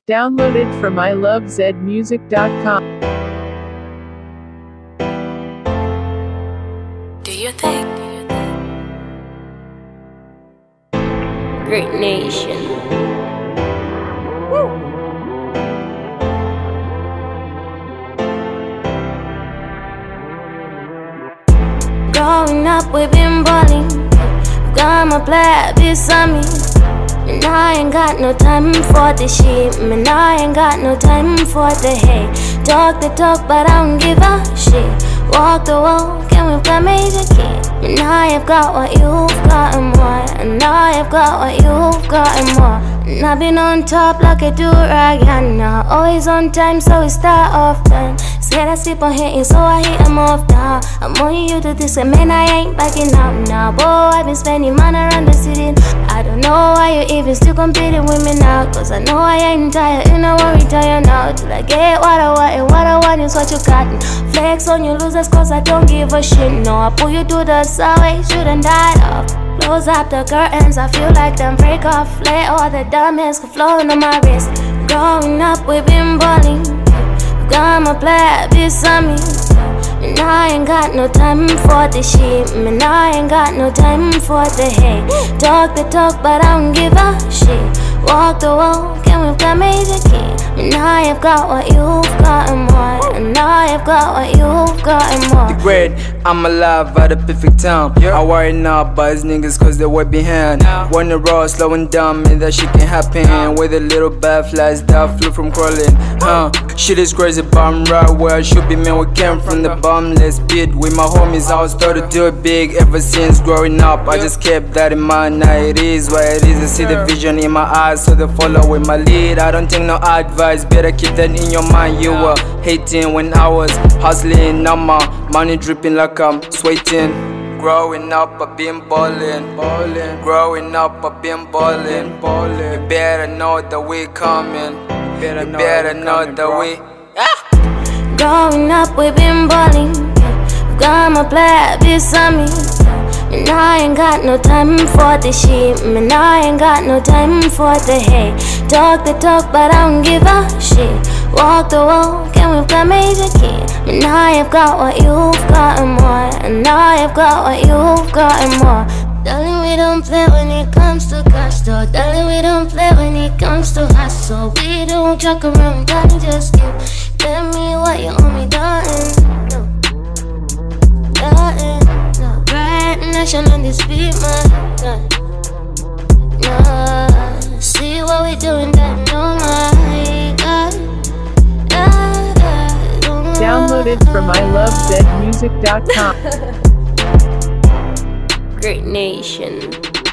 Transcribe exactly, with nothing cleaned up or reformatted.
Downloaded from I love zed music dot com. Do you think? Great nation. Woo. Growing up, we've been balling. Got my black beside me. And I ain't got no time for the shit. Man, I ain't got no time for the hate. Talk the talk, but I don't give a shit. Walk the walk, and we've got major kid. And I have got what you've got and more. And I have got what you've got and more. And I've been on top like a do-rag, always on time, so we start off done. Said I sleep on hitting, so I hit them off down. I'm on you to this, and man, I ain't backing out now. Boy, I've been spending money around the city. I don't know why you even still competing with me now. Cause I know I ain't tired, you know I retire now. Till I get what I want, and what I want is what you got. Flex on you losers, cause I don't give a shit. No, I pull you to the side, shouldn't die off. Close up the curtains, I feel like them break off. Let all the diamonds flowing on my wrist. Growing up, we've been balling. Got my black beside me. And I ain't got no time for the shit. Man, I ain't got no time for the hate. Talk the talk, but I don't give a shit. Walk the walk, and we've got major kid. And I have got what you've got and more. And I have got what you've got and more. The great, I'm alive at the perfect time. I worry not by these niggas cause they're way behind. When the raw slowing down, mean that shit can happen. With a little bad flies that flew from crawling. Huh, shit is crazy, but I'm right where I should be. Man, we came from the bottomless pit. With my homies, I was taught to do it big. Ever since growing up, I just kept that in mind. Now it is what it is. I see the vision in my eyes, so they follow with my lead. I don't take no advice, better keep that in your mind. You were hating when I was hustling. Now my money dripping like I'm sweating. Growing up, I've been ballin', ballin'. Growing up, I've been ballin', ballin'. You better know that we coming. You better know that we. Ah! Growing up, we've been balling. Got my black beside me. And I ain't got no time for the shit. Man, I ain't got no time for the hate. Talk the talk, but I don't give a shit. Walk the walk, and we've got major kid. And I have got what you've got and more. And I have got what you've got and more. Darling, we don't play when it comes to cash, though. Darling, we don't play when it comes to hustle. We don't joke around, darling, just give. Tell me what you owe me, darling. No, darling. Nation on this beat, man. No, see what we doing, that no, my God. Downloaded from I love zed music dot com. Great nation.